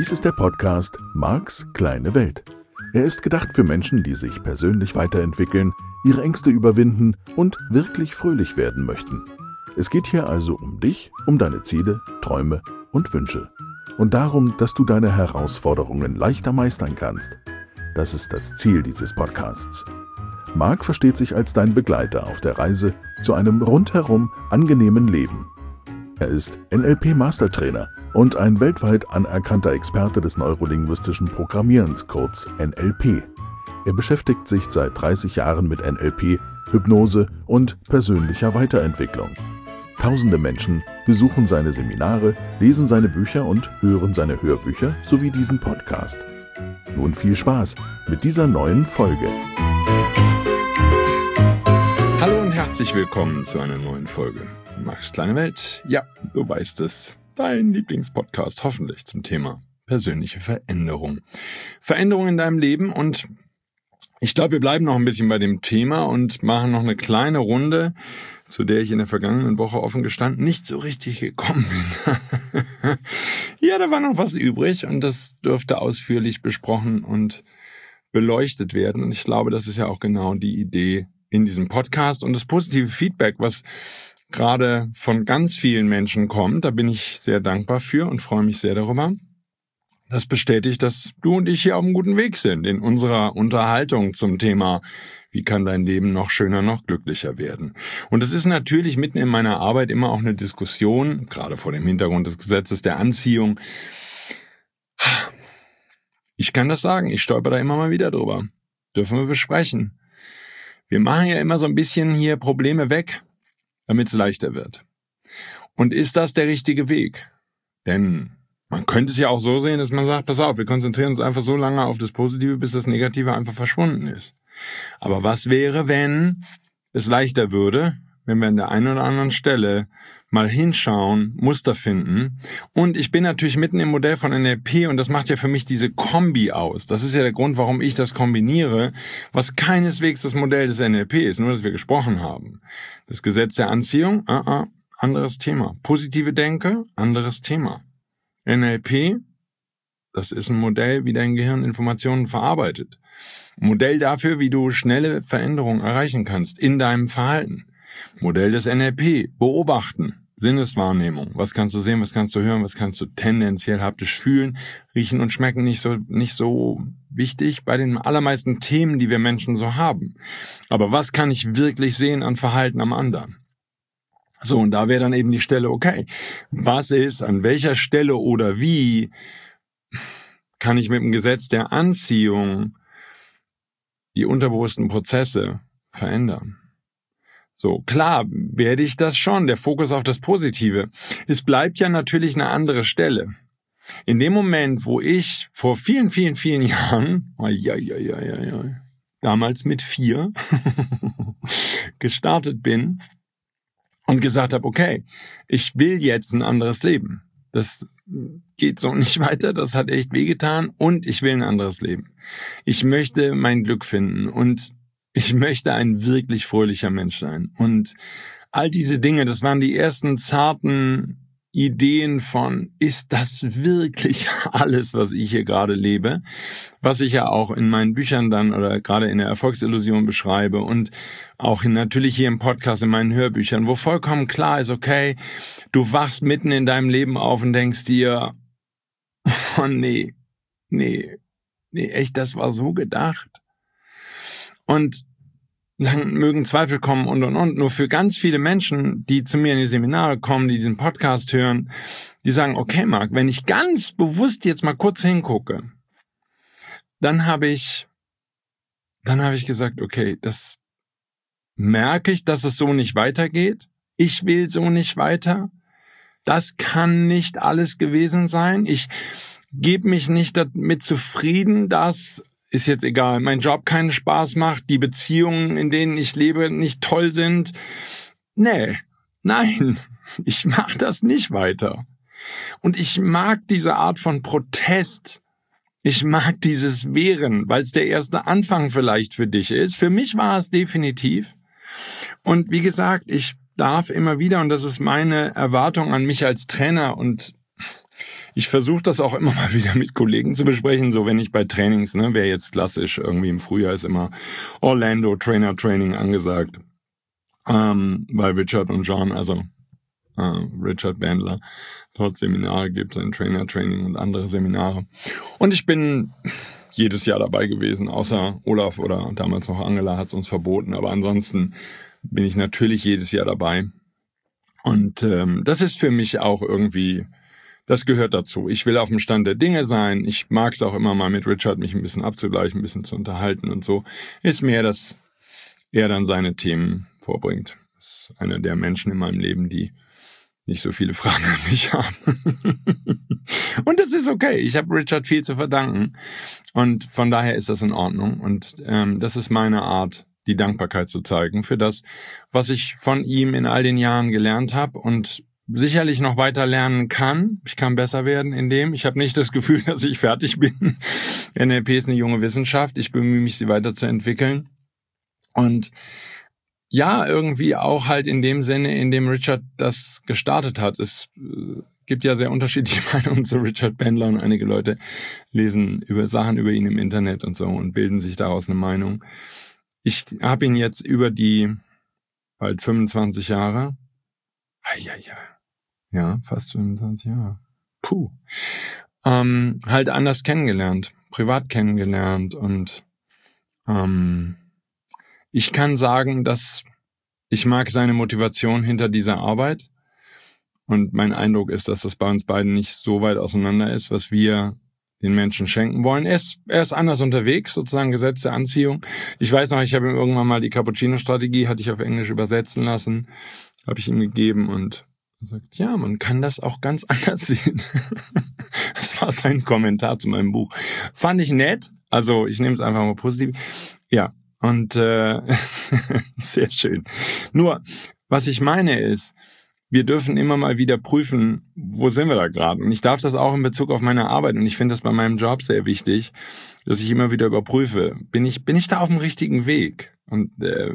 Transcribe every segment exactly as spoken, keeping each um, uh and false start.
Dies ist der Podcast Marks kleine Welt. Er ist gedacht für Menschen, die sich persönlich weiterentwickeln, ihre Ängste überwinden und wirklich fröhlich werden möchten. Es geht hier also um dich, um deine Ziele, Träume und Wünsche. Und darum, dass du deine Herausforderungen leichter meistern kannst. Das ist das Ziel dieses Podcasts. Mark versteht sich als dein Begleiter auf der Reise zu einem rundherum angenehmen Leben. Er ist N L P-Mastertrainer und ein weltweit anerkannter Experte des neurolinguistischen Programmierens, kurz N L P. Er beschäftigt sich seit dreißig Jahren mit N L P, Hypnose und persönlicher Weiterentwicklung. Tausende Menschen besuchen seine Seminare, lesen seine Bücher und hören seine Hörbücher sowie diesen Podcast. Nun viel Spaß mit dieser neuen Folge. Hallo und herzlich willkommen zu einer neuen Folge von Marks kleine Welt. Ja, du weißt es, dein Lieblingspodcast hoffentlich zum Thema persönliche Veränderung. Veränderung in deinem Leben, und ich glaube, wir bleiben noch ein bisschen bei dem Thema und machen noch eine kleine Runde, zu der ich in der vergangenen Woche offen gestanden nicht so richtig gekommen bin. Ja, da war noch was übrig und das dürfte ausführlich besprochen und beleuchtet werden. Und ich glaube, das ist ja auch genau die Idee in diesem Podcast. Und das positive Feedback, was gerade von ganz vielen Menschen kommt, da bin ich sehr dankbar für und freue mich sehr darüber. Das bestätigt, dass du und ich hier auf einem guten Weg sind in unserer Unterhaltung zum Thema, wie kann dein Leben noch schöner, noch glücklicher werden. Und das ist natürlich mitten in meiner Arbeit immer auch eine Diskussion, gerade vor dem Hintergrund des Gesetzes der Anziehung. Ich kann das sagen, ich stolper da immer mal wieder drüber. Dürfen wir besprechen. Wir machen ja immer so ein bisschen hier Probleme weg, damit es leichter wird. Und ist das der richtige Weg? Denn man könnte es ja auch so sehen, dass man sagt, pass auf, wir konzentrieren uns einfach so lange auf das Positive, bis das Negative einfach verschwunden ist. Aber was wäre, wenn es leichter würde, wenn wir an der einen oder anderen Stelle mal hinschauen, Muster finden? Und ich bin natürlich mitten im Modell von N L P und das macht ja für mich diese Kombi aus. Das ist ja der Grund, warum ich das kombiniere, was keineswegs das Modell des N L P ist, nur dass wir gesprochen haben. Das Gesetz der Anziehung, uh -uh, anderes Thema. Positive Denke, anderes Thema. N L P, das ist ein Modell, wie dein Gehirn Informationen verarbeitet. Ein Modell dafür, wie du schnelle Veränderungen erreichen kannst in deinem Verhalten. Modell des N L P, beobachten, Sinneswahrnehmung. Was kannst du sehen, was kannst du hören, was kannst du tendenziell haptisch fühlen, riechen und schmecken, nicht so, nicht so wichtig bei den allermeisten Themen, die wir Menschen so haben. Aber was kann ich wirklich sehen an Verhalten am anderen? So, und da wäre dann eben die Stelle, okay, was ist, an welcher Stelle oder wie kann ich mit dem Gesetz der Anziehung die unterbewussten Prozesse verändern? So, klar werde ich das schon, der Fokus auf das Positive. Es bleibt ja natürlich eine andere Stelle. In dem Moment, wo ich vor vielen, vielen, vielen Jahren, ja, ja, ja, ja, ja, damals mit vier, gestartet bin und gesagt habe, okay, ich will jetzt ein anderes Leben. Das geht so nicht weiter, das hat echt wehgetan und ich will ein anderes Leben. Ich möchte mein Glück finden und ich möchte ein wirklich fröhlicher Mensch sein. Und all diese Dinge, das waren die ersten zarten Ideen von, ist das wirklich alles, was ich hier gerade lebe? Was ich ja auch in meinen Büchern dann oder gerade in der Erfolgsillusion beschreibe und auch in, natürlich hier im Podcast, in meinen Hörbüchern, wo vollkommen klar ist, okay, du wachst mitten in deinem Leben auf und denkst dir, oh nee, nee, nee, echt, das war so gedacht. Und dann mögen Zweifel kommen und, und, und. Nur für ganz viele Menschen, die zu mir in die Seminare kommen, die diesen Podcast hören, die sagen, okay, Mark, wenn ich ganz bewusst jetzt mal kurz hingucke, dann habe ich, dann habe ich gesagt, okay, das merke ich, dass es so nicht weitergeht. Ich will so nicht weiter. Das kann nicht alles gewesen sein. Ich gebe mich nicht damit zufrieden, dass, ist jetzt egal, mein Job keinen Spaß macht, die Beziehungen, in denen ich lebe, nicht toll sind. Nee, nein, ich mache das nicht weiter. Und ich mag diese Art von Protest. Ich mag dieses Wehren, weil es der erste Anfang vielleicht für dich ist. Für mich war es definitiv. Und wie gesagt, ich darf immer wieder, und das ist meine Erwartung an mich als Trainer, und ich versuche das auch immer mal wieder mit Kollegen zu besprechen, so wenn ich bei Trainings, ne, wäre jetzt klassisch, irgendwie im Frühjahr ist immer Orlando Trainer Training angesagt, ähm, weil Richard und John, also äh, Richard Bandler, dort Seminare gibt, sein Trainer Training und andere Seminare. Und ich bin jedes Jahr dabei gewesen, außer Olaf oder damals noch Angela hat es uns verboten, aber ansonsten bin ich natürlich jedes Jahr dabei. Und ähm, das ist für mich auch irgendwie, das gehört dazu. Ich will auf dem Stand der Dinge sein. Ich mag es auch immer mal mit Richard, mich ein bisschen abzugleichen, ein bisschen zu unterhalten und so. Ist mehr, dass er dann seine Themen vorbringt. Das ist einer der Menschen in meinem Leben, die nicht so viele Fragen an mich haben. Und das ist okay. Ich habe Richard viel zu verdanken. Und von daher ist das in Ordnung. Und ähm, das ist meine Art, die Dankbarkeit zu zeigen für das, was ich von ihm in all den Jahren gelernt habe und sicherlich noch weiter lernen kann. Ich kann besser werden in dem. Ich habe nicht das Gefühl, dass ich fertig bin. N L P ist eine junge Wissenschaft. Ich bemühe mich, sie weiterzuentwickeln. Und ja, irgendwie auch halt in dem Sinne, in dem Richard das gestartet hat. Es äh, gibt ja sehr unterschiedliche Meinungen zu Richard Bandler und einige Leute lesen über Sachen über ihn im Internet und so und bilden sich daraus eine Meinung. Ich habe ihn jetzt über die bald fünfundzwanzig Jahre, ja, ja, ja, fast fünfundzwanzig Jahre, puh, ähm, halt anders kennengelernt, privat kennengelernt und ähm, ich kann sagen, dass ich mag seine Motivation hinter dieser Arbeit und mein Eindruck ist, dass das bei uns beiden nicht so weit auseinander ist, was wir den Menschen schenken wollen. Er ist, er ist anders unterwegs, sozusagen Gesetz der Anziehung. Ich weiß noch, ich habe ihm irgendwann mal die Cappuccino-Strategie, hatte ich auf Englisch übersetzen lassen, habe ich ihm gegeben und er sagt, ja, man kann das auch ganz anders sehen. Das war sein Kommentar zu meinem Buch. Fand ich nett, also ich nehme es einfach mal positiv. Ja, und äh, sehr schön. Nur, was ich meine ist, wir dürfen immer mal wieder prüfen, wo sind wir da gerade. Und ich darf das auch in Bezug auf meine Arbeit. Und ich finde das bei meinem Job sehr wichtig, dass ich immer wieder überprüfe, bin ich bin ich da auf dem richtigen Weg? Und äh,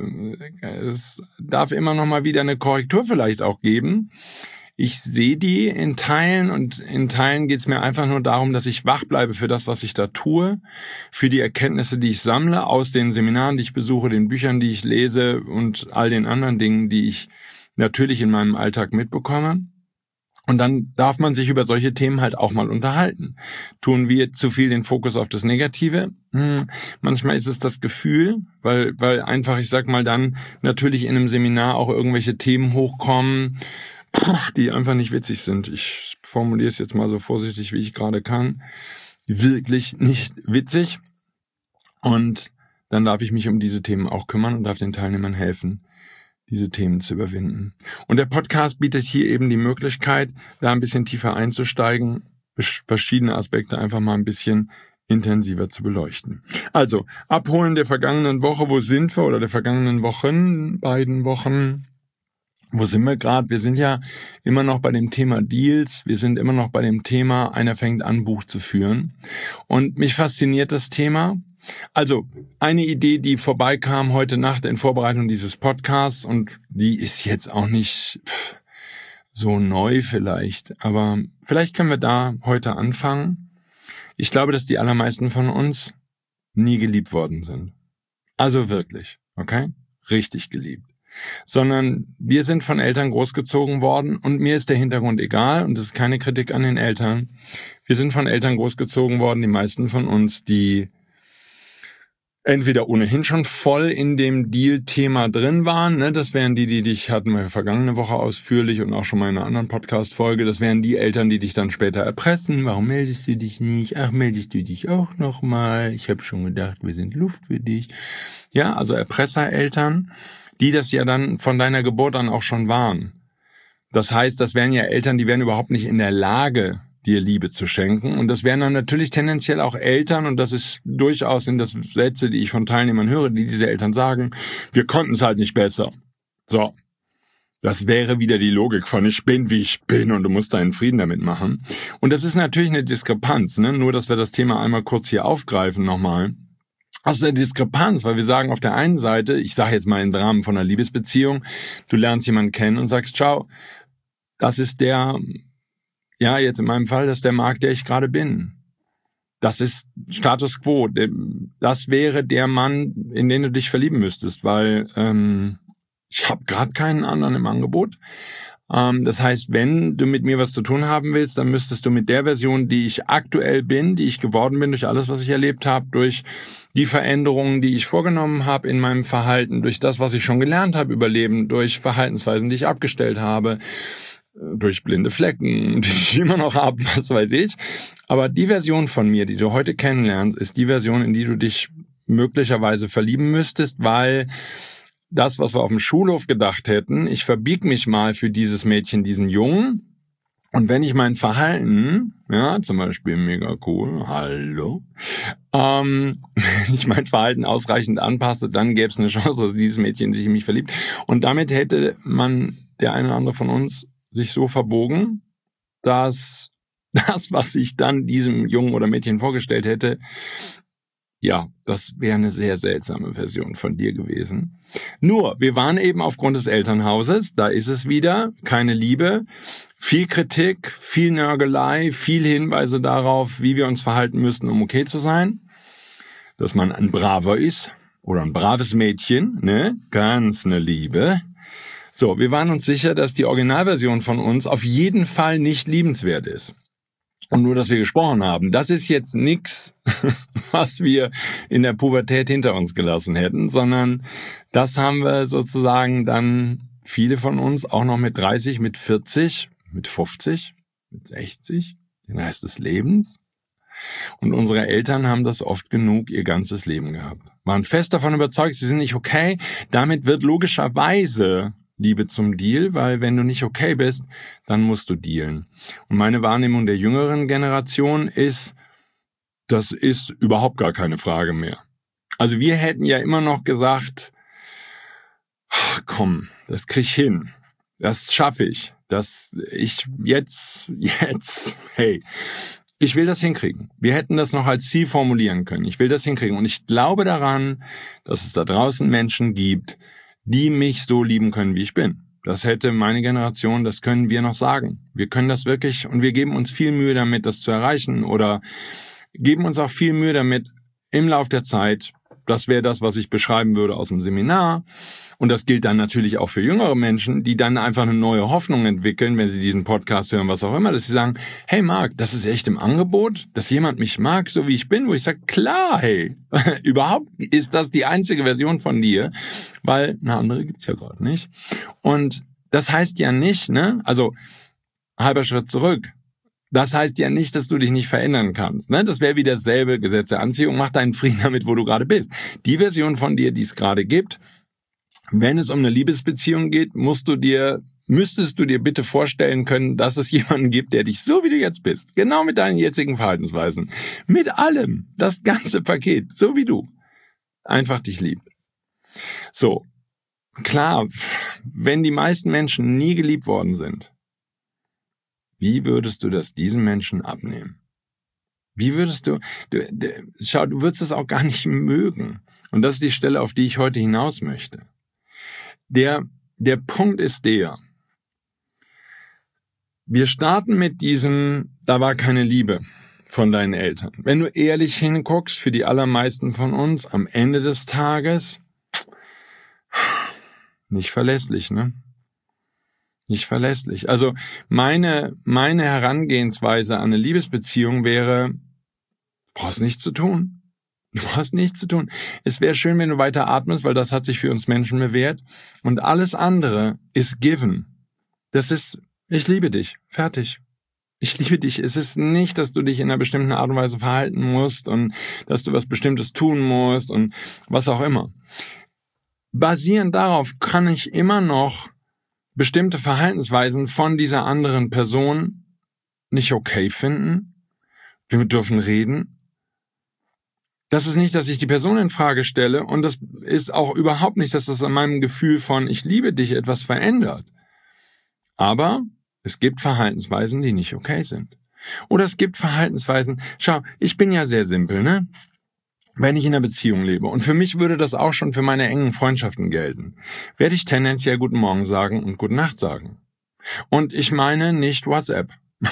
es darf immer noch mal wieder eine Korrektur vielleicht auch geben. Ich sehe die in Teilen und in Teilen geht es mir einfach nur darum, dass ich wach bleibe für das, was ich da tue, für die Erkenntnisse, die ich sammle aus den Seminaren, die ich besuche, den Büchern, die ich lese und all den anderen Dingen, die ich natürlich in meinem Alltag mitbekomme. Und dann darf man sich über solche Themen halt auch mal unterhalten. Tun wir zu viel den Fokus auf das Negative? Hm, manchmal ist es das Gefühl, weil, weil einfach, ich sag mal dann, natürlich in einem Seminar auch irgendwelche Themen hochkommen, die einfach nicht witzig sind. Ich formuliere es jetzt mal so vorsichtig, wie ich gerade kann. Wirklich nicht witzig. Und dann darf ich mich um diese Themen auch kümmern und darf den Teilnehmern helfen, diese Themen zu überwinden. Und der Podcast bietet hier eben die Möglichkeit, da ein bisschen tiefer einzusteigen, verschiedene Aspekte einfach mal ein bisschen intensiver zu beleuchten. Also, abholen der vergangenen Woche, wo sind wir, oder der vergangenen Wochen, beiden Wochen, wo sind wir gerade? Wir sind ja immer noch bei dem Thema Deals, wir sind immer noch bei dem Thema, einer fängt an, Buch zu führen. Und mich fasziniert das Thema. Also, eine Idee, die vorbeikam heute Nacht in Vorbereitung dieses Podcasts, und die ist jetzt auch nicht pff, so neu vielleicht, aber vielleicht können wir da heute anfangen. Ich glaube, dass die allermeisten von uns nie geliebt worden sind. Also wirklich, okay? Richtig geliebt. Sondern wir sind von Eltern großgezogen worden und mir ist der Hintergrund egal und das ist keine Kritik an den Eltern. Wir sind von Eltern großgezogen worden, die meisten von uns, die entweder ohnehin schon voll in dem Deal-Thema drin waren, ne? Das wären die, die dich, hatten wir vergangene Woche ausführlich und auch schon mal in einer anderen Podcast-Folge, das wären die Eltern, die dich dann später erpressen. Warum meldest du dich nicht? Ach, meldest du dich auch nochmal? Ich habe schon gedacht, wir sind Luft für dich. Ja, also Erpressereltern, die das ja dann von deiner Geburt an auch schon waren. Das heißt, das wären ja Eltern, die wären überhaupt nicht in der Lage, dir Liebe zu schenken. Und das wären dann natürlich tendenziell auch Eltern, und das ist durchaus in das Sätze, die ich von Teilnehmern höre, die diese Eltern sagen, wir konnten es halt nicht besser. So, das wäre wieder die Logik von ich bin, wie ich bin, und du musst deinen Frieden damit machen. Und das ist natürlich eine Diskrepanz, ne? Nur, dass wir das Thema einmal kurz hier aufgreifen nochmal. Das ist eine Diskrepanz, weil wir sagen auf der einen Seite, ich sage jetzt mal im Rahmen von einer Liebesbeziehung, du lernst jemanden kennen und sagst, ciao, das ist der ja, jetzt in meinem Fall, das ist der Marc, der ich gerade bin. Das ist Status Quo. Das wäre der Mann, in den du dich verlieben müsstest, weil ähm, ich habe gerade keinen anderen im Angebot. Ähm, das heißt, wenn du mit mir was zu tun haben willst, dann müsstest du mit der Version, die ich aktuell bin, die ich geworden bin, durch alles, was ich erlebt habe, durch die Veränderungen, die ich vorgenommen habe in meinem Verhalten, durch das, was ich schon gelernt habe über Leben, durch Verhaltensweisen, die ich abgestellt habe, durch blinde Flecken, die ich immer noch habe, was weiß ich. Aber die Version von mir, die du heute kennenlernst, ist die Version, in die du dich möglicherweise verlieben müsstest, weil das, was wir auf dem Schulhof gedacht hätten, ich verbieg mich mal für dieses Mädchen, diesen Jungen, und wenn ich mein Verhalten, ja, zum Beispiel mega cool, hallo, ähm, wenn ich mein Verhalten ausreichend anpasse, dann gäbe es eine Chance, dass dieses Mädchen sich in mich verliebt. Und damit hätte man, der eine oder andere von uns, sich so verbogen, dass das, was ich dann diesem Jungen oder Mädchen vorgestellt hätte, ja, das wäre eine sehr seltsame Version von dir gewesen. Nur, wir waren eben aufgrund des Elternhauses, da ist es wieder, keine Liebe, viel Kritik, viel Nörgelei, viel Hinweise darauf, wie wir uns verhalten müssten, um okay zu sein, dass man ein Braver ist oder ein braves Mädchen, ne, ganz eine Liebe. So, wir waren uns sicher, dass die Originalversion von uns auf jeden Fall nicht liebenswert ist. Und nur, dass wir gesprochen haben, das ist jetzt nix, was wir in der Pubertät hinter uns gelassen hätten, sondern das haben wir sozusagen dann viele von uns auch noch mit dreißig, mit vierzig, mit fünfzig, mit sechzig, den Rest des Lebens. Und unsere Eltern haben das oft genug ihr ganzes Leben gehabt. Waren fest davon überzeugt, sie sind nicht okay. Damit wird logischerweise Liebe zum Deal, weil wenn du nicht okay bist, dann musst du dealen. Und meine Wahrnehmung der jüngeren Generation ist, das ist überhaupt gar keine Frage mehr. Also wir hätten ja immer noch gesagt, ach, komm, das krieg ich hin, das schaffe ich, das ich jetzt, jetzt, hey, ich will das hinkriegen. Wir hätten das noch als Ziel formulieren können. Ich will das hinkriegen. Und ich glaube daran, dass es da draußen Menschen gibt, die mich so lieben können, wie ich bin. Das hätte meine Generation, das können wir noch sagen. Wir können das wirklich und wir geben uns viel Mühe damit, das zu erreichen oder geben uns auch viel Mühe damit im Lauf der Zeit. Das wäre das, was ich beschreiben würde aus dem Seminar. Und das gilt dann natürlich auch für jüngere Menschen, die dann einfach eine neue Hoffnung entwickeln, wenn sie diesen Podcast hören, was auch immer, dass sie sagen, hey Marc, das ist echt im Angebot, dass jemand mich mag, so wie ich bin, wo ich sage, klar, hey, überhaupt ist das die einzige Version von dir, weil eine andere gibt's ja gerade nicht. Und das heißt ja nicht, ne, also halber Schritt zurück, das heißt ja nicht, dass du dich nicht verändern kannst. Ne? Das wäre wieder dasselbe Gesetz der Anziehung. Mach deinen Frieden damit, wo du gerade bist. Die Version von dir, die es gerade gibt, wenn es um eine Liebesbeziehung geht, musst du dir, müsstest du dir bitte vorstellen können, dass es jemanden gibt, der dich so wie du jetzt bist, genau mit deinen jetzigen Verhaltensweisen, mit allem, das ganze Paket, so wie du, einfach dich liebt. So, klar, wenn die meisten Menschen nie geliebt worden sind, wie würdest du das diesen Menschen abnehmen? Wie würdest du, du, du, schau, du würdest es auch gar nicht mögen. Und das ist die Stelle, auf die ich heute hinaus möchte. Der, der Punkt ist der, wir starten mit diesem, da war keine Liebe von deinen Eltern. Wenn du ehrlich hinguckst, für die allermeisten von uns, am Ende des Tages, nicht verlässlich, ne? Nicht verlässlich. Also meine meine Herangehensweise an eine Liebesbeziehung wäre, du brauchst nichts zu tun. Du brauchst nichts zu tun. Es wäre schön, wenn du weiter atmest, weil das hat sich für uns Menschen bewährt. Und alles andere ist given. Das ist, ich liebe dich. Fertig. Ich liebe dich. Es ist nicht, dass du dich in einer bestimmten Art und Weise verhalten musst und dass du was Bestimmtes tun musst und was auch immer. Basierend darauf kann ich immer noch bestimmte Verhaltensweisen von dieser anderen Person nicht okay finden. Wir dürfen reden. Das ist nicht, dass ich die Person in Frage stelle und das ist auch überhaupt nicht, dass das an meinem Gefühl von ich liebe dich etwas verändert. Aber es gibt Verhaltensweisen, die nicht okay sind. Oder es gibt Verhaltensweisen, schau, ich bin ja sehr simpel, ne? Wenn ich in einer Beziehung lebe, und für mich würde das auch schon für meine engen Freundschaften gelten, werde ich tendenziell Guten Morgen sagen und Gute Nacht sagen. Und ich meine nicht WhatsApp.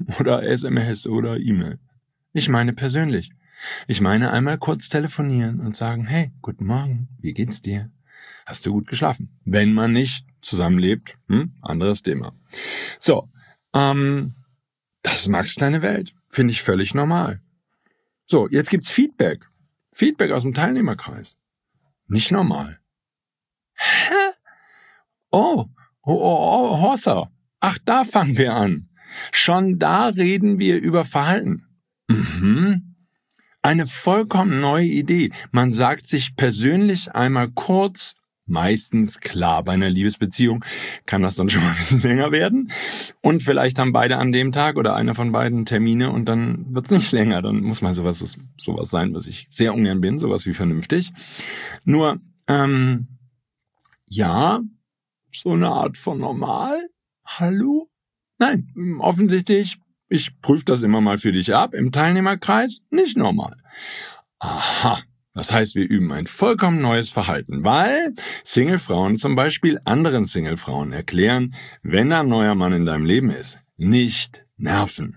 oder S M S oder E-Mail. Ich meine persönlich. Ich meine einmal kurz telefonieren und sagen, hey, guten Morgen, wie geht's dir? Hast du gut geschlafen? Wenn man nicht zusammenlebt, hm, anderes Thema. So, ähm, das ist Max kleine Welt. Finde ich völlig normal. So, jetzt gibt's Feedback. Feedback aus dem Teilnehmerkreis. Nicht normal. Hä? Oh, oh, oh, oh, Horsa. Ach, da fangen wir an. Schon da reden wir über Verhalten. Mhm. Eine vollkommen neue Idee. Man sagt sich persönlich einmal kurz, meistens klar bei einer Liebesbeziehung, kann das dann schon mal ein bisschen länger werden. Und vielleicht haben beide an dem Tag oder einer von beiden Termine und dann wird's nicht länger. Dann muss mal sowas, sowas sein, was ich sehr ungern bin, sowas wie vernünftig. Nur, ähm, ja, so eine Art von normal? Hallo? Nein, offensichtlich, ich prüfe das immer mal für dich ab, im Teilnehmerkreis nicht normal. Aha, das heißt, wir üben ein vollkommen neues Verhalten, weil Singlefrauen zum Beispiel anderen Singlefrauen erklären, wenn ein neuer Mann in deinem Leben ist, nicht nerven.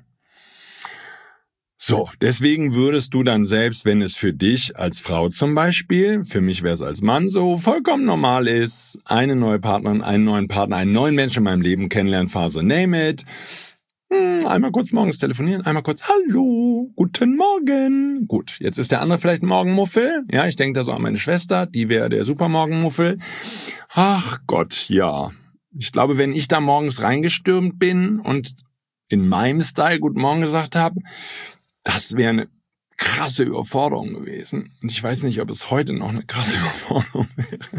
So, deswegen würdest du dann selbst, wenn es für dich als Frau zum Beispiel, für mich wäre es als Mann so, vollkommen normal ist, eine neue Partnerin, einen neuen Partner, einen neuen Menschen in meinem Leben kennenlernen, Phase, name it, einmal kurz morgens telefonieren, einmal kurz, hallo, guten Morgen. Gut, jetzt ist der andere vielleicht ein Morgenmuffel. Ja, ich denke da so an meine Schwester, die wäre der Supermorgenmuffel. Ach Gott, ja. Ich glaube, wenn ich da morgens reingestürmt bin und in meinem Style Guten Morgen gesagt habe, das wäre eine krasse Überforderung gewesen. Und ich weiß nicht, ob es heute noch eine krasse Überforderung wäre.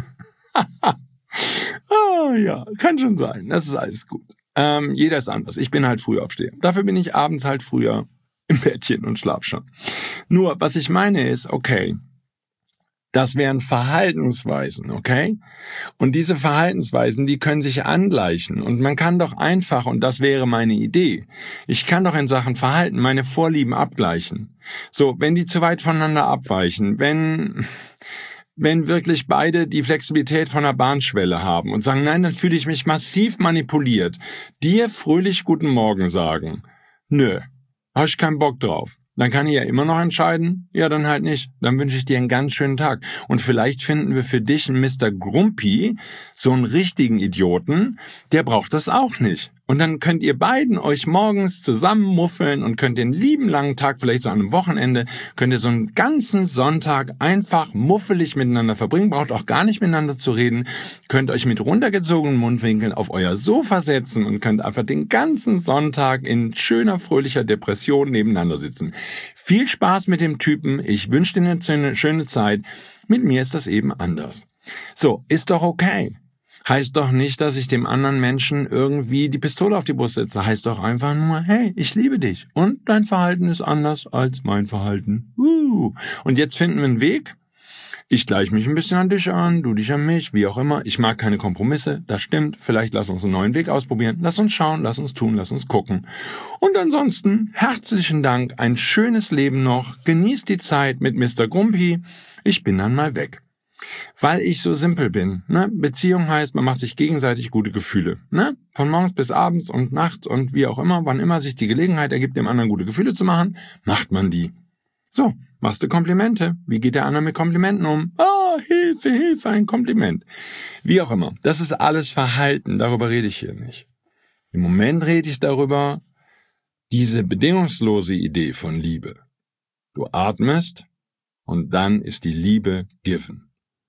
Ah ja, kann schon sein. Das ist alles gut. Ähm, jeder ist anders. Ich bin halt Frühaufsteher. Dafür bin ich abends halt früher im Bettchen und schlaf schon. Nur, was ich meine ist, okay, das wären Verhaltensweisen, okay? Und diese Verhaltensweisen, die können sich angleichen. Und man kann doch einfach, und das wäre meine Idee, ich kann doch in Sachen Verhalten meine Vorlieben abgleichen. So, wenn die zu weit voneinander abweichen, wenn... wenn wirklich beide die Flexibilität von einer Bahnschwelle haben und sagen, nein, dann fühle ich mich massiv manipuliert, dir fröhlich Guten Morgen sagen. Nö, habe ich keinen Bock drauf. Dann kann ich ja immer noch entscheiden, ja, dann halt nicht. Dann wünsche ich dir einen ganz schönen Tag. Und vielleicht finden wir für dich einen Mister Grumpy, so einen richtigen Idioten, der braucht das auch nicht. Und dann könnt ihr beiden euch morgens zusammen muffeln und könnt den lieben langen Tag, vielleicht so an einem Wochenende, könnt ihr so einen ganzen Sonntag einfach muffelig miteinander verbringen, braucht auch gar nicht miteinander zu reden, könnt euch mit runtergezogenen Mundwinkeln auf euer Sofa setzen und könnt einfach den ganzen Sonntag in schöner, fröhlicher Depression nebeneinander sitzen. Viel Spaß mit dem Typen, ich wünsche dir eine schöne Zeit, mit mir ist das eben anders. So, ist doch okay. Heißt doch nicht, dass ich dem anderen Menschen irgendwie die Pistole auf die Brust setze. Heißt doch einfach nur, hey, ich liebe dich. Und dein Verhalten ist anders als mein Verhalten. Uh. Und jetzt finden wir einen Weg. Ich gleiche mich ein bisschen an dich an, du dich an mich, wie auch immer. Ich mag keine Kompromisse, das stimmt. Vielleicht lass uns einen neuen Weg ausprobieren. Lass uns schauen, lass uns tun, lass uns gucken. Und ansonsten, herzlichen Dank, ein schönes Leben noch. Genießt die Zeit mit Mister Grumpy. Ich bin dann mal weg. Weil ich so simpel bin. Ne? Beziehung heißt, man macht sich gegenseitig gute Gefühle. Ne? Von morgens bis abends und nachts und wie auch immer, wann immer sich die Gelegenheit ergibt, dem anderen gute Gefühle zu machen, macht man die. So, machst du Komplimente? Wie geht der andere mit Komplimenten um? Ah, Hilfe, Hilfe, ein Kompliment. Wie auch immer. Das ist alles Verhalten, darüber rede ich hier nicht. Im Moment rede ich darüber, diese bedingungslose Idee von Liebe. Du atmest und dann ist die Liebe given.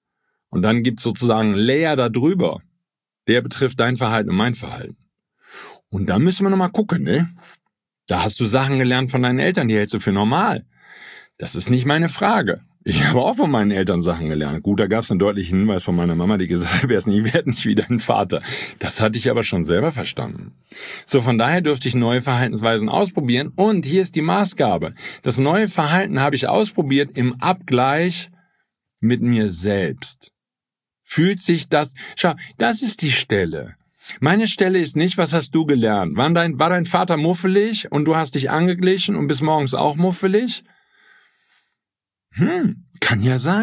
Und dann gibt's sozusagen einen Layer da drüber. Der betrifft dein Verhalten und mein Verhalten. Und da müssen wir nochmal gucken, ne? Da hast du Sachen gelernt von deinen Eltern, die hältst du für normal. Das ist nicht meine Frage. Ich habe auch von meinen Eltern Sachen gelernt. Gut, da gab's einen deutlichen Hinweis von meiner Mama, die gesagt hat, wär's nie, werd nicht wie dein Vater. Das hatte ich aber schon selber verstanden. So, von daher dürfte ich neue Verhaltensweisen ausprobieren. Und hier ist die Maßgabe. Das neue Verhalten habe ich ausprobiert im Abgleich mit mir selbst. Fühlt sich das... Schau, das ist die Stelle. Meine Stelle ist nicht, was hast du gelernt? War dein, war dein Vater muffelig und du hast dich angeglichen und bis morgens auch muffelig? Hm, kann ja sein.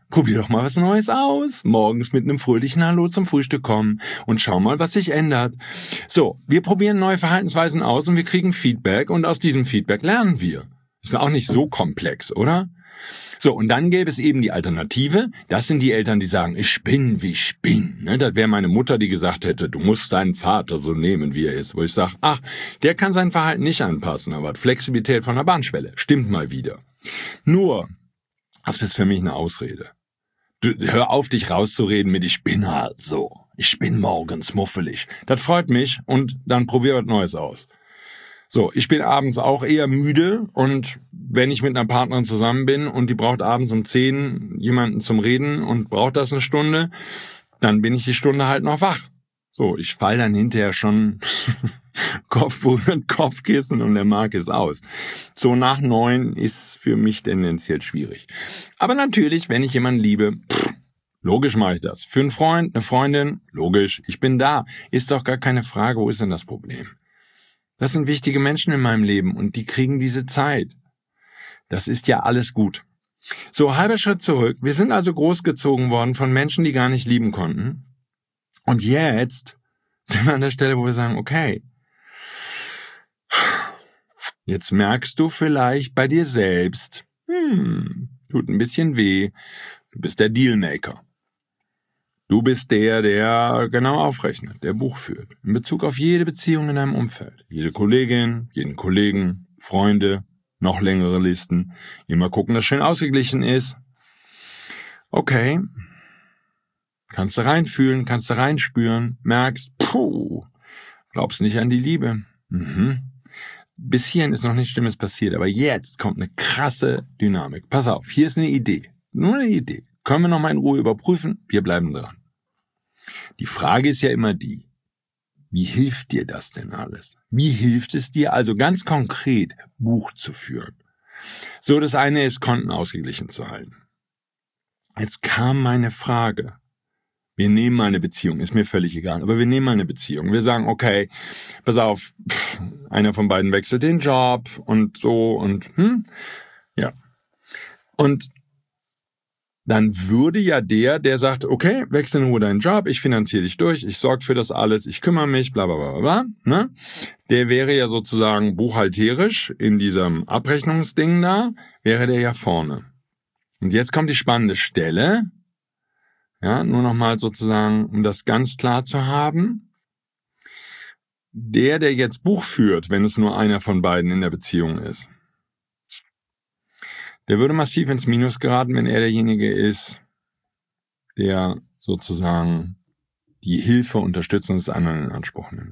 Probier doch mal was Neues aus. Morgens mit einem fröhlichen Hallo zum Frühstück kommen und schau mal, was sich ändert. So, wir probieren neue Verhaltensweisen aus und wir kriegen Feedback und aus diesem Feedback lernen wir. Ist auch nicht so komplex, oder? So, und dann gäbe es eben die Alternative. Das sind die Eltern, die sagen, ich bin, wie ich bin. Ne, das wäre meine Mutter, die gesagt hätte, du musst deinen Vater so nehmen, wie er ist. Wo ich sage, ach, der kann sein Verhalten nicht anpassen, aber hat Flexibilität von der Bahnschwelle. Stimmt mal wieder. Nur, das ist für mich eine Ausrede. Du, hör auf, dich rauszureden mit, ich bin halt so. Ich bin morgens muffelig. Das freut mich und dann probier was Neues aus. So, ich bin abends auch eher müde und wenn ich mit einer Partnerin zusammen bin und die braucht abends um zehn jemanden zum Reden und braucht das eine Stunde, dann bin ich die Stunde halt noch wach. So, ich fall dann hinterher schon Kopfboden, Kopfkissen und der Mark ist aus. So nach neun ist für mich tendenziell schwierig. Aber natürlich, wenn ich jemanden liebe, pff, logisch mache ich das. Für einen Freund, eine Freundin, logisch, ich bin da. Ist doch gar keine Frage, wo ist denn das Problem? Das sind wichtige Menschen in meinem Leben und die kriegen diese Zeit. Das ist ja alles gut. So, halber Schritt zurück. Wir sind also großgezogen worden von Menschen, die gar nicht lieben konnten. Und jetzt sind wir an der Stelle, wo wir sagen, okay, jetzt merkst du vielleicht bei dir selbst, hm, tut ein bisschen weh, du bist der Dealmaker. Du bist der, der genau aufrechnet, der Buch führt. In Bezug auf jede Beziehung in deinem Umfeld. Jede Kollegin, jeden Kollegen, Freunde, noch längere Listen. Immer gucken, dass schön ausgeglichen ist. Okay. Kannst du reinfühlen, kannst du reinspüren, merkst, puh, glaubst nicht an die Liebe. Mhm. Bis hierhin ist noch nichts Schlimmes passiert, aber jetzt kommt eine krasse Dynamik. Pass auf, hier ist eine Idee. Nur eine Idee. Können wir noch mal in Ruhe überprüfen? Wir bleiben dran. Die Frage ist ja immer die, wie hilft dir das denn alles? Wie hilft es dir also ganz konkret, Buch zu führen? So, das eine ist, Konten ausgeglichen zu halten. Jetzt kam meine Frage. Wir nehmen mal eine Beziehung, ist mir völlig egal, aber wir nehmen mal eine Beziehung. Wir sagen, okay, pass auf, einer von beiden wechselt den Job und so und hm, ja. Und dann würde ja der, der sagt, okay, wechsel in Ruhe deinen Job, ich finanziere dich durch, ich sorge für das alles, ich kümmere mich, bla bla bla bla, ne? Der wäre ja sozusagen buchhalterisch in diesem Abrechnungsding da, wäre der ja vorne. Und jetzt kommt die spannende Stelle, ja, nur nochmal sozusagen, um das ganz klar zu haben. Der, der jetzt Buch führt, wenn es nur einer von beiden in der Beziehung ist, der würde massiv ins Minus geraten, wenn er derjenige ist, der sozusagen die Hilfe, Unterstützung des anderen in Anspruch nimmt.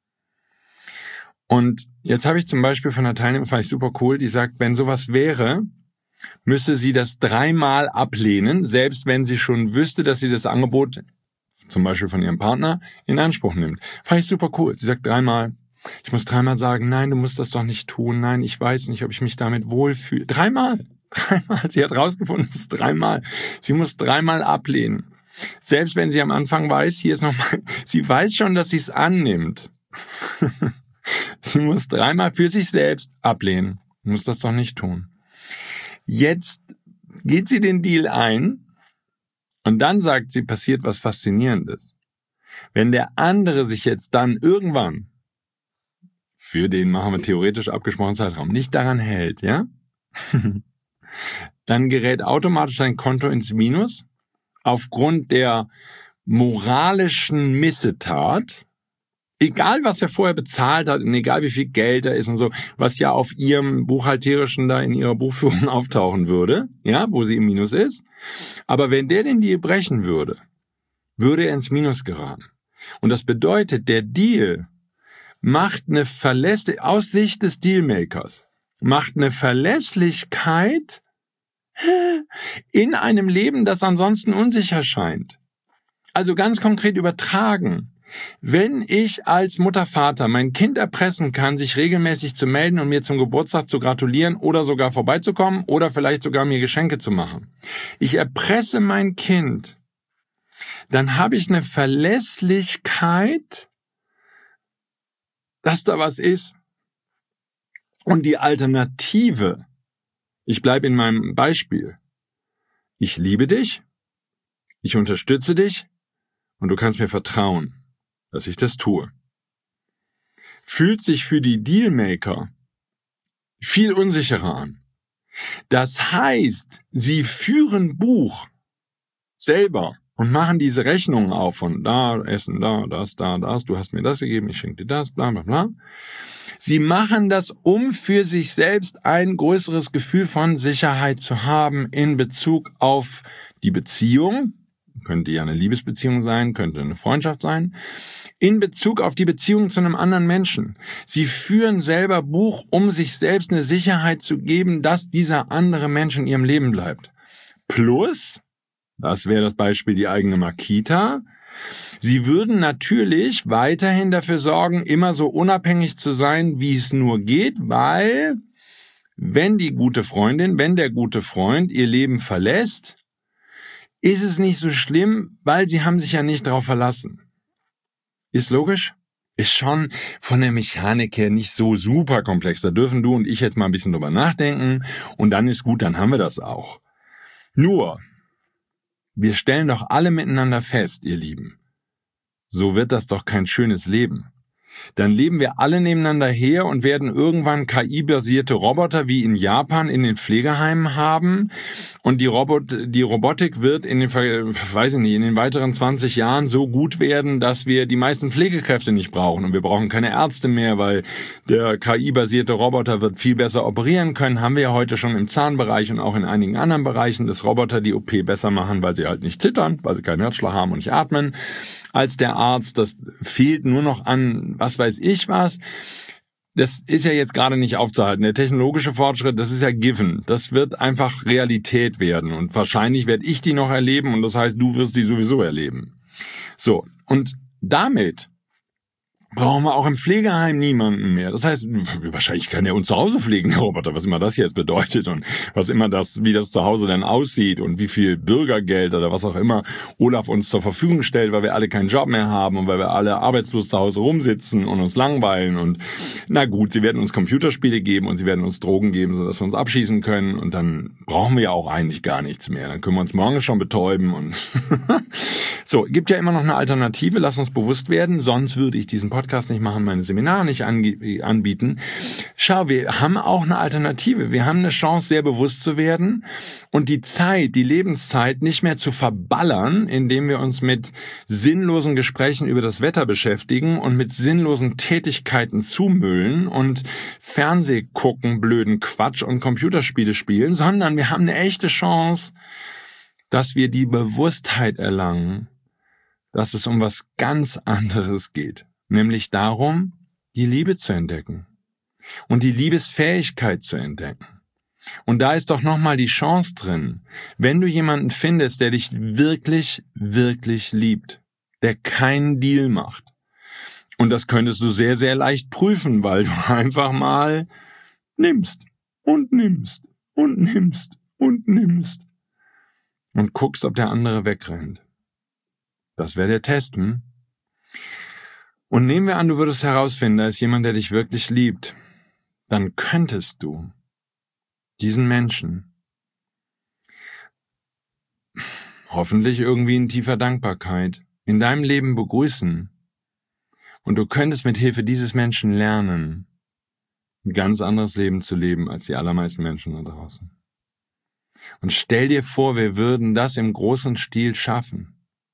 Und jetzt habe ich zum Beispiel von einer Teilnehmerin, fand ich super cool, die sagt, wenn sowas wäre, müsse sie das dreimal ablehnen, selbst wenn sie schon wüsste, dass sie das Angebot, zum Beispiel von ihrem Partner, in Anspruch nimmt. Fand ich super cool. Sie sagt dreimal, ich muss dreimal sagen, nein, du musst das doch nicht tun, nein, ich weiß nicht, ob ich mich damit wohlfühle. Dreimal. Dreimal. Sie hat rausgefunden, es ist dreimal. Sie muss dreimal ablehnen. Selbst wenn sie am Anfang weiß, hier ist nochmal, sie weiß schon, dass sie es annimmt. Sie muss dreimal für sich selbst ablehnen. Sie muss das doch nicht tun. Jetzt geht sie den Deal ein und dann sagt sie, passiert was Faszinierendes. Wenn der andere sich jetzt dann irgendwann, für den machen wir theoretisch abgesprochenen Zeitraum, nicht daran hält, ja, dann gerät automatisch dein Konto ins Minus aufgrund der moralischen Missetat, egal was er vorher bezahlt hat und egal wie viel Geld da ist und so, was ja auf ihrem Buchhalterischen da in ihrer Buchführung auftauchen würde, ja, wo sie im Minus ist. Aber wenn der den Deal brechen würde, würde er ins Minus geraten. Und das bedeutet, der Deal macht eine Verlässlichkeit, aus Sicht des Dealmakers, macht eine Verlässlichkeit in einem Leben, das ansonsten unsicher scheint. Also ganz konkret übertragen. Wenn ich als Mutter, Vater mein Kind erpressen kann, sich regelmäßig zu melden und mir zum Geburtstag zu gratulieren oder sogar vorbeizukommen oder vielleicht sogar mir Geschenke zu machen. Ich erpresse mein Kind, dann habe ich eine Verlässlichkeit, dass da was ist. Und die Alternative, ich bleibe in meinem Beispiel, ich liebe dich, ich unterstütze dich und du kannst mir vertrauen, dass ich das tue. Fühlt sich für die Dealmaker viel unsicherer an. Das heißt, sie führen Buch selber und machen diese Rechnungen auf von da, Essen, da, das, da, das, du hast mir das gegeben, ich schenke dir das, bla bla bla. Sie machen das, um für sich selbst ein größeres Gefühl von Sicherheit zu haben in Bezug auf die Beziehung. Könnte ja eine Liebesbeziehung sein, könnte eine Freundschaft sein. In Bezug auf die Beziehung zu einem anderen Menschen. Sie führen selber Buch, um sich selbst eine Sicherheit zu geben, dass dieser andere Mensch in ihrem Leben bleibt. Plus, das wäre das Beispiel die eigene Makita, sie würden natürlich weiterhin dafür sorgen, immer so unabhängig zu sein, wie es nur geht, weil wenn die gute Freundin, wenn der gute Freund ihr Leben verlässt, ist es nicht so schlimm, weil sie haben sich ja nicht darauf verlassen. Ist logisch? Ist schon von der Mechanik her nicht so super komplex. Da dürfen du und ich jetzt mal ein bisschen drüber nachdenken und dann ist gut, dann haben wir das auch. Nur, wir stellen doch alle miteinander fest, ihr Lieben, so wird das doch kein schönes Leben. Dann leben wir alle nebeneinander her und werden irgendwann K I-basierte Roboter wie in Japan in den Pflegeheimen haben und die, Robot, die Robotik wird in den, weiß ich nicht, in den weiteren zwanzig Jahren so gut werden, dass wir die meisten Pflegekräfte nicht brauchen und wir brauchen keine Ärzte mehr, weil der K I-basierte Roboter wird viel besser operieren können, haben wir ja heute schon im Zahnbereich und auch in einigen anderen Bereichen, dass Roboter die O P besser machen, weil sie halt nicht zittern, weil sie keinen Herzschlag haben und nicht atmen, als der Arzt. Das fehlt nur noch an, was weiß ich was. Das ist ja jetzt gerade nicht aufzuhalten. Der technologische Fortschritt, das ist ja given. Das wird einfach Realität werden. Und wahrscheinlich werde ich die noch erleben und das heißt, du wirst die sowieso erleben. So, und damit brauchen wir auch im Pflegeheim niemanden mehr. Das heißt, wahrscheinlich kann der uns zu Hause pflegen, der Roboter, was immer das jetzt bedeutet und was immer das, wie das zu Hause dann aussieht und wie viel Bürgergeld oder was auch immer Olaf uns zur Verfügung stellt, weil wir alle keinen Job mehr haben und weil wir alle arbeitslos zu Hause rumsitzen und uns langweilen und na gut, sie werden uns Computerspiele geben und sie werden uns Drogen geben, sodass wir uns abschießen können und dann brauchen wir ja auch eigentlich gar nichts mehr. Dann können wir uns morgen schon betäuben und so, gibt ja immer noch eine Alternative, lass uns bewusst werden, sonst würde ich diesen Podcast nicht machen, meine Seminare nicht anbieten. Schau, wir haben auch eine Alternative. Wir haben eine Chance, sehr bewusst zu werden und die Zeit, die Lebenszeit nicht mehr zu verballern, indem wir uns mit sinnlosen Gesprächen über das Wetter beschäftigen und mit sinnlosen Tätigkeiten zumüllen und Fernseh gucken, blöden Quatsch und Computerspiele spielen, sondern wir haben eine echte Chance, dass wir die Bewusstheit erlangen, dass es um was ganz anderes geht. Nämlich darum, die Liebe zu entdecken und die Liebesfähigkeit zu entdecken. Und da ist doch nochmal die Chance drin, wenn du jemanden findest, der dich wirklich, wirklich liebt, der keinen Deal macht. Und das könntest du sehr, sehr leicht prüfen, weil du einfach mal nimmst und nimmst und nimmst und nimmst und guckst, ob der andere wegrennt. Das wäre der Test, hm? Und nehmen wir an, du würdest herausfinden, da ist jemand, der dich wirklich liebt. Dann könntest du diesen Menschen hoffentlich irgendwie in tiefer Dankbarkeit in deinem Leben begrüßen. Und du könntest mit Hilfe dieses Menschen lernen, ein ganz anderes Leben zu leben als die allermeisten Menschen da draußen. Und stell dir vor, wir würden das im großen Stil schaffen.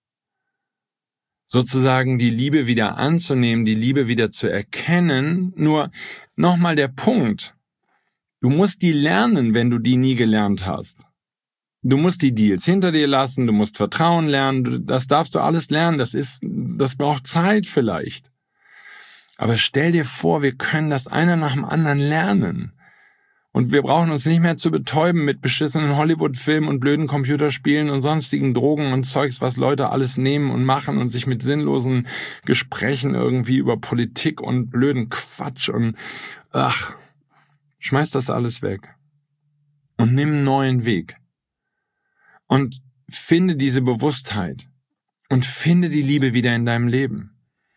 Sozusagen die Liebe wieder anzunehmen, die Liebe wieder zu erkennen. Nur nochmal der Punkt. Du musst die lernen, wenn du die nie gelernt hast. Du musst die Deals hinter dir lassen, du musst Vertrauen lernen, das darfst du alles lernen, das ist, das braucht Zeit vielleicht. Aber stell dir vor, wir können das einer nach dem anderen lernen. Und wir brauchen uns nicht mehr zu betäuben mit beschissenen Hollywood-Filmen und blöden Computerspielen und sonstigen Drogen und Zeugs, was Leute alles nehmen und machen und sich mit sinnlosen Gesprächen irgendwie über Politik und blöden Quatsch und ach, schmeiß das alles weg und nimm einen neuen Weg und finde diese Bewusstheit und finde die Liebe wieder in deinem Leben.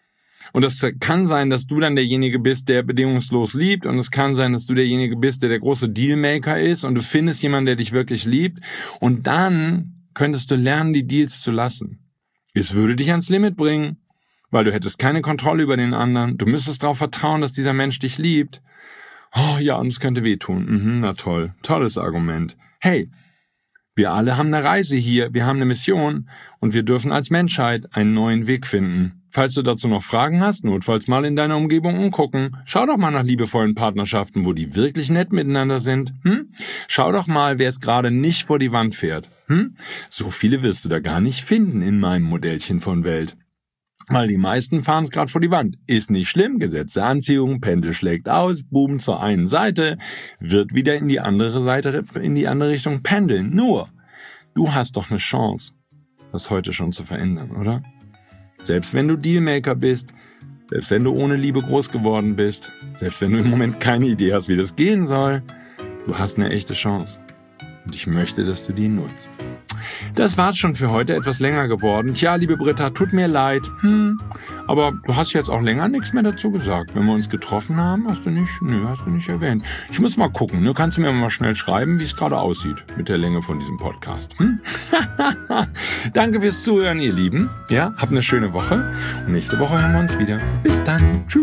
Und es kann sein, dass du dann derjenige bist, der bedingungslos liebt. Und es kann sein, dass du derjenige bist, der der große Dealmaker ist. Und du findest jemanden, der dich wirklich liebt. Und dann könntest du lernen, die Deals zu lassen. Es würde dich ans Limit bringen, weil du hättest keine Kontrolle über den anderen. Du müsstest darauf vertrauen, dass dieser Mensch dich liebt. Oh ja, und es könnte wehtun. Mhm, na toll. Tolles Argument. Hey, wir alle haben eine Reise hier, wir haben eine Mission und wir dürfen als Menschheit einen neuen Weg finden. Falls du dazu noch Fragen hast, notfalls mal in deiner Umgebung umgucken. Schau doch mal nach liebevollen Partnerschaften, wo die wirklich nett miteinander sind. Hm? Schau doch mal, wer es gerade nicht vor die Wand fährt. Hm? So viele wirst du da gar nicht finden in meinem Modellchen von Welt. Weil die meisten fahren es gerade vor die Wand. Ist nicht schlimm, Gesetz der Anziehung, Pendel schlägt aus, Buben zur einen Seite, wird wieder in die andere Seite, in die andere Richtung pendeln. Nur, du hast doch eine Chance, das heute schon zu verändern, oder? Selbst wenn du Dealmaker bist, selbst wenn du ohne Liebe groß geworden bist, selbst wenn du im Moment keine Idee hast, wie das gehen soll, du hast eine echte Chance. Und ich möchte, dass du die nutzt. Das war's schon für heute, etwas länger geworden. Tja, liebe Britta, tut mir leid. Hm, aber du hast jetzt auch länger nichts mehr dazu gesagt. Wenn wir uns getroffen haben, hast du nicht, nö, hast du nicht erwähnt. Ich muss mal gucken, ne? Kannst du mir mal schnell schreiben, wie es gerade aussieht mit der Länge von diesem Podcast. Hm? Danke fürs Zuhören, ihr Lieben. Ja, habt eine schöne Woche. Und nächste Woche hören wir uns wieder. Bis dann. Tschüss.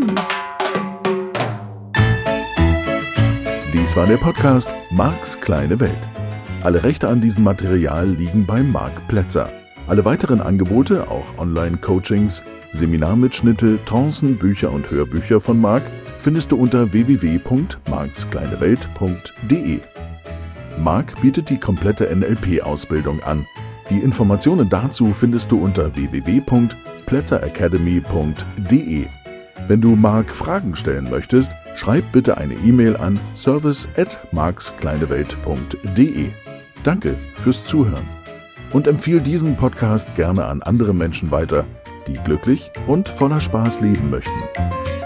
Dies war der Podcast Marks kleine Welt. Alle Rechte an diesem Material liegen bei Marc Plätzer. Alle weiteren Angebote, auch Online-Coachings, Seminarmitschnitte, Trancen, Bücher und Hörbücher von Marc findest du unter w w w punkt marks kleine welt punkt d e. Marc bietet die komplette N L P-Ausbildung an. Die Informationen dazu findest du unter w w w punkt plätzer academy punkt d e. Wenn du Marc Fragen stellen möchtest, schreib bitte eine E-Mail an service at marks kleine welt punkt d e. Danke fürs Zuhören und empfehle diesen Podcast gerne an andere Menschen weiter, die glücklich und voller Spaß leben möchten.